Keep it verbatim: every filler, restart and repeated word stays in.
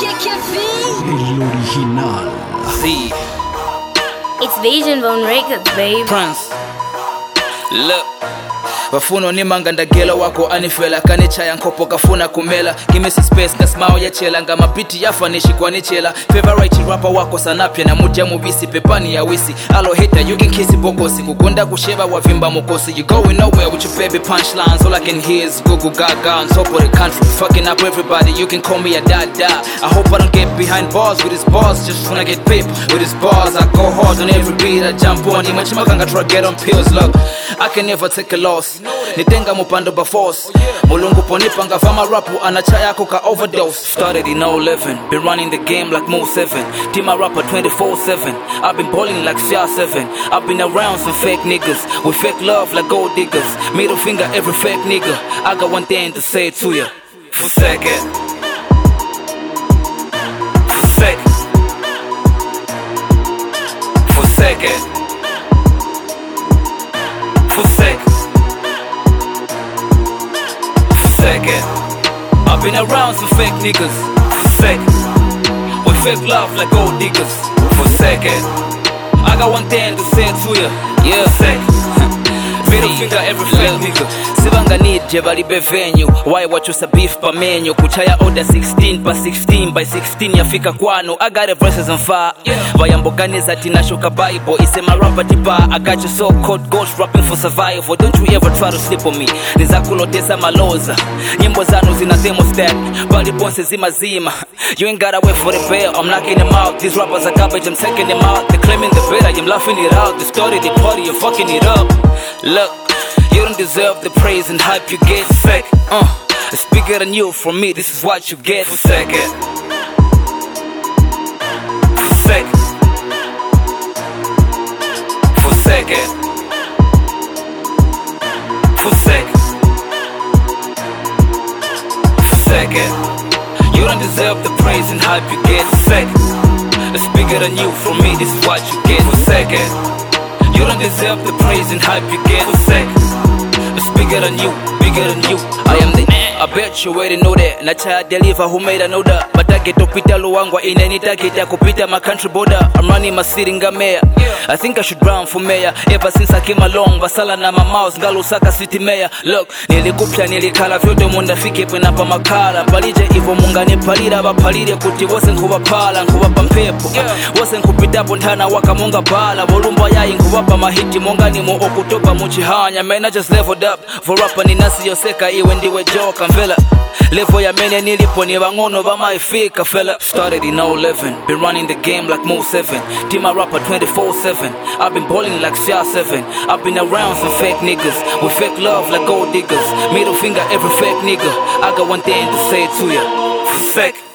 El original. Sí. It's Vision Bone Records, babe. Prince. Look. Bafuna nimanga ndagela wako anifela kanichaya nkopo kafuna kumela give me some space ngasimao yachela ngama beat yafanishi kwanichela favorite rapper wako sanapya na muja mubisi pepani ya wisi alo hater you can kiss bokosi kugunda kusheba wavimba mukosi you going nowhere with your baby punchlines all I can hear is go go gaga on top of the country fucking up everybody you can call me a dada I hope I don't get behind bars with his bars just wanna get paper with his bars I go hard on every beat I jump on him machimaka try get on pills look I can never take a loss nitenga mupando ba force mulungu ponipanga vama rapu anachaya koka overdose started in oh eleven been running the game like Mo seven team my rapper twenty-four seven I've been balling like C R seven I've been around some fake niggas with fake love like gold diggers middle finger every fake nigga I got one thing to say to ya for second for second for second for second second. I've been around some fake niggas for second. With fake love like gold diggers for second. I got one thing to say to ya, yeah, second. Middle finger every fake nigga. Sibanga need jebali be venue. Why watch us a beef pa menu? Kuchaya order sixteen pa sixteen by sixteen yafika kwano. I got the verses on fire. Vayamboganiza tinashoka Bible. Isema rapper tipa. I got you so called ghost rapping for survival. Don't you ever try to sleep on me. Nizakulotesa maloza. Nyimbo zanu zina thermostat. Body bonse zima zima. You ain't gotta wait for the bell. I'm knocking them out. These rappers are garbage. I'm taking them out. They're claiming the better. I'm laughing it out. The story, the party, you're fucking it up. Look, you don't deserve the praise and hype you get. Fake, uh, it's bigger than you. From me, this is what you get. For second, for second, for second, for second, for second. You don't deserve the praise and hype you get. Second, it's bigger than you. From me, this is what you get. For second. You don't deserve the praise and hype you get for second. It's bigger than you, bigger than you. I am the I bet you already know that. Nacha deliver who made I know that. But I get to pita luangwa in any target I kupita my country border. I'm running my city nga mayor. I think I should run for mayor. Ever since I came along, basala na my mouse ngalo saka city mayor. Look, nilikupya nilikala vyote munda fike pena pa makala. Palije ivo mungane palira ba palire kuti wose nkuba pala nkuba pampepo. Wose nkupita pontana waka munga bala. Volumba ya nkuba pa mahiti mongani mo okutopa muchihanya. Man, I just leveled up for rapper ni nasi yoseka iwe ndiwe joka mvela. Level ya mene nilipo ni wangono ba maifika fella. Started in oh eleven, been running the game like Mo seven. Team my rapper twenty-four seven. I've been balling like C R seven. I've been around some fake niggas with fake love like gold diggers. Middle finger every fake nigga. I got one thing to say to ya. For sec.